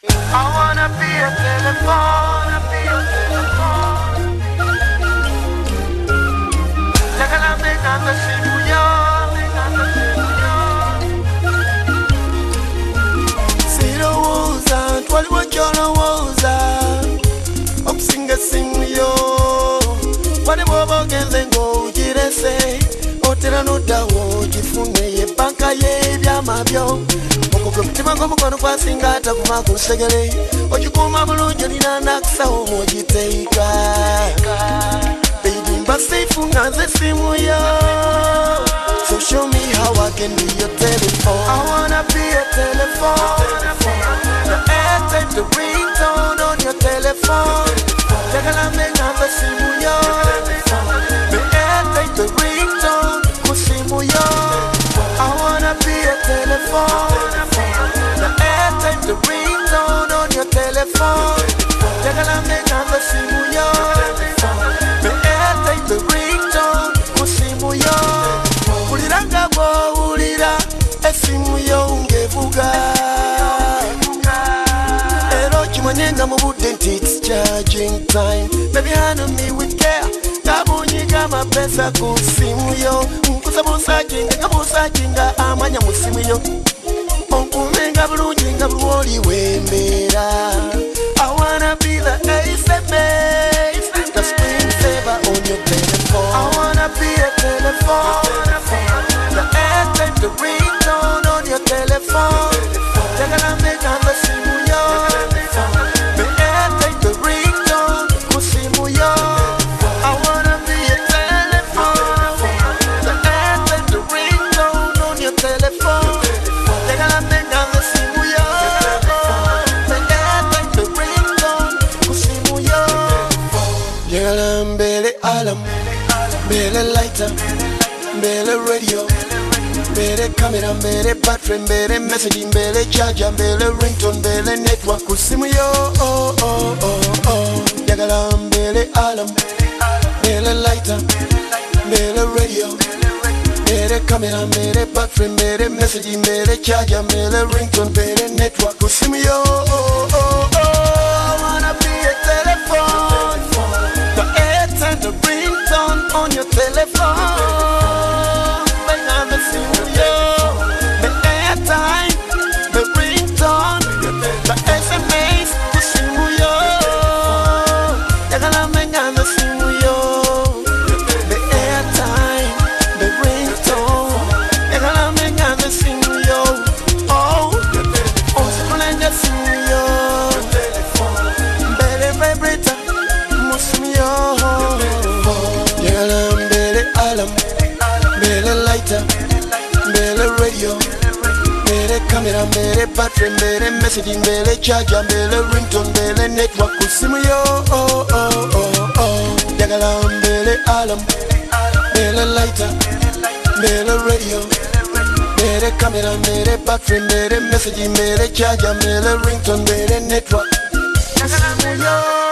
I wanna be a telephone, Njagala mbega nga simu yo, sirowooza nti waliwo ky'olowooza okusinga essimu yo. Wali bw'oba ogenze ng'ogirese otera n'oddawo ogifune ye banka y'ebyama byo. Ogwo mutima gw'omukono gwasinga ataguma ku nsegere ogikuuma bulungi olina n'akasawo mw'ogiteeka. Baby mba seifu nga nze simu yo, so show me how I can be your telephone. I wanna be a telephone, the airtime, the ringtone on your telephone. Njagala mbega nga simu yo, the airtime, the ringtone ku simu yo. I wanna be a telephone, the airtime, the ringtone on your telephone. Njagala mbega nga simu yo, the airtime, the ringtone ku simu yo. Wulira nga bw'owulira essimu yo ng'evuga, era okimanye nga mu budde nti it's charging time. Baby handle me with care, ngabunyiga amapesa ku simu yo. Nkuza busakinga nga busakinga amanya mu simu yo, onkuume nga bulungi nga bulwoli wembeera. I wanna be the SMS, the screensaver on your telephone. I wanna be a telephone, the airtime, the ringtone on your telephone. Njagala mbega nga simu yo, the airtime, the ringtone ku simu yo. I wanna be a telephone, the airtime, the ringtone on your telephone. Njagala mbega nga simu yo, the airtime, the ringtone ku simu yo. Njagala mbeere alarm, mbeere lighter, mbeere radio, mbeere camera, mbeere battery, mbeere message, mbeere charger, mbeere ringtone, mbeere network ku simu yo. Njagala mbeere alarm, mbeere lighter, mbeere radio, mbeere camera, mbeere battery, mbeere message, mbeere charger, mbeere ringtone, mbeere network ku simu yo. I wanna be a telephone, the airtime, the ringtone on your telephone. Mbega nga simu yo, the airtime, the ringtone, the SMS ku simu yo. Njagala mbega nga simu yo, the airtime, the ringtone. Njagala mbega nga simu yo, onzikole nga simu yo, mbeere vibrator mu simu yo. Njagala mbeere alarm, mbeere lighter, mbeere radio, mbeere camera, mbeere battery, mbeere message, mbeere charger, mbeere ringtone, mbeere network ku simu yo. Njagala mbeere alarm, mbeere lighter, mbeere radio, mbeere camera, mbeere battery, mbeere message, mbeere charger, mbeere ringtone, mbeere network ku simu yo.